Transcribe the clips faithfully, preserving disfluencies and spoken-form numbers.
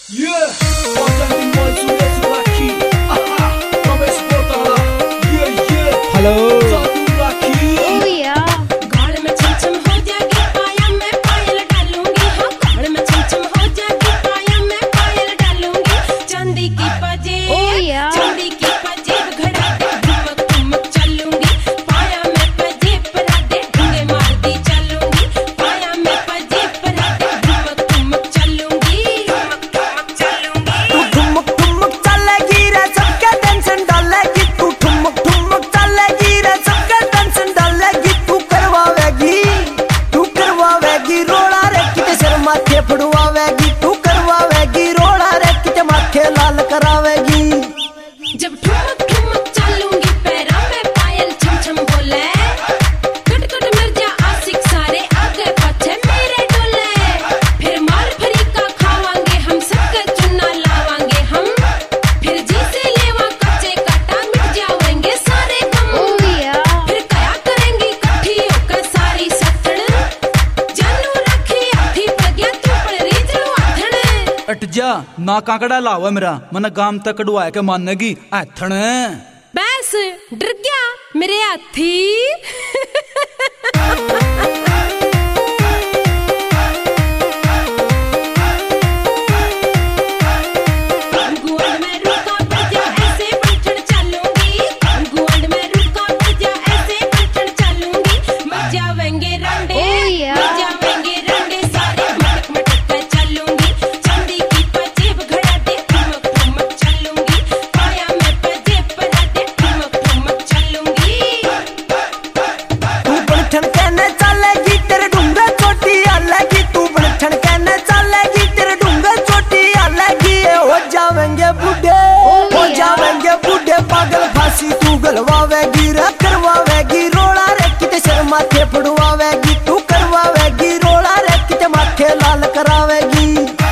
Yeah, authentic boys who get to Rocky. Aha, come export ala. Yeah, yeah. Hello. Sadu Rocky. Oh yeah. गाल में छमछम हो जाएगी पाया मैं पायल डालूंगी हाँ गाल में छमछम हो जाएगी पाया मैं पायल डालूंगी चांदी की पजेब Oh yeah. चांदी की पजेब घड़ा दे ठुमक ठुमक चलूंगी पाया मैं पजेब पर दे ढूंगे मारती चलूंगी पाया मैं पजेब पर दे ठुमक ठुमक चलूंगी ठुमक ठुमक चलूंगी तू ठुमक ठुमक चलेगी रे सबके टेंशन डालेगी तू ठुमक ठुमक चलेगी रे सबके टेंशन डालेगी तू करवावेगी तू करवावेगी रोड़ा रे किते सर माथे फड़वावेगी तू करवावेगी रोड़ा रे किते माथे लाल करावेगी जब ठुमक ठुमक चलूंगी पैरों में पायल छम छम बोले कट कट मिर्जा आशिक सारे आगे पीछे मेरे डोले फिर मार फरी का खावांगे हम सबके चुन्ना लावांगे हम फिर जी से लेवा कच्चे काटा मिट जाएंगे सारे गम Oh yeah. फिर क्या करेंगी इकट्ठी होकर सारी सत्तड़ जानू रखी आधी प्रज्ञा तू पर रीत लो आधड़ अट जा ना काकड़ा लावा मेरा मन गाम तक कड़वाए के मानेगी ऐथण बस डर गया मेरे हाथी गुआंड में रुका बजा ऐसे बैठन चलूंगी गुआंड में रुका बजा ऐसे बैठन चलूंगी मर जावेंगे रंडे Oh yeah. मर जावेंगे रंडे सारे मटक मटक कर चलूंगी चांदी की पजेब घड़ा दे ठुमक ठुमक चलूंगी पाया मैं पजेब पर दे ठुमक ठुमक चलूंगी तू बनठन कहने चलेगी तेरे ढूंगे चोटी आलेगी तू बनठन कहने चलेगी तेरे ढूंगे चोटी आलेगी ये हो जावेंगे बूढ़े हो जावेंगे बूढ़े पागल फांसी तू गलवावेगी रे करवावेगी रोड़ा रे किते सर माथे फड़वावेगी तू करवावेगी रोड़ा रे किते माथे लाल करावेगी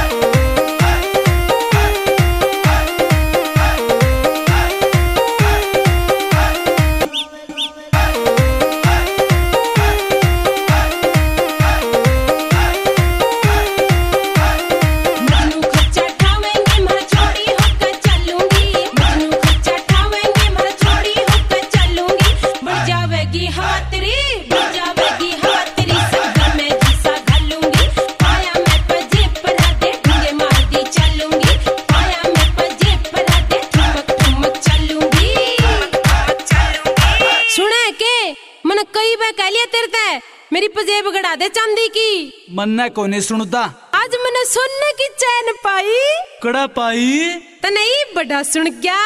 मजनू खच्चा ठावेंगे मर छोड़ी होकर चलूंगी मजनू खच्चा ठावेंगे मर छोड़ी होकर चलूंगी बढ़ जावेगी हवा तेरी बढ़ जावेगी हवा तेरी सगर में जीसा घालूंगी पाया मैं पजेब पर दे ढूंगे मार दी चलूंगी पाया मैं पजेब पर दे ठुमक ठुमक चलूंगी ठुमक चलूंगी सुने के मन कई बार कह लिया तेरे ते मेरी पजेब गड़ा दे चांदी की मन ने कोने सुनता आज मैंने सुनने की चैन पाई कड़ा पाई तो नहीं बड़ा सुन गया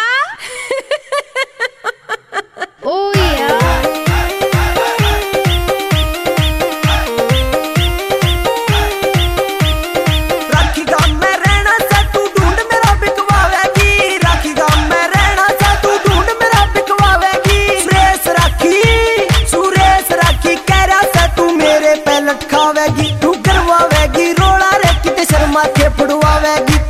Oh yeah. राखी गांव में रहना से तू ढूंढ मेरा बिकवावेगी राखी गांव में रहना से तू ढूंढ मेरा बिकवावेगी सुरेश राखी सुरेश राखी कह रहा से तू मेरे पे लटकावेगी तू करवावेगी रोड़ा रे किते शर्मा के फड़वावेगी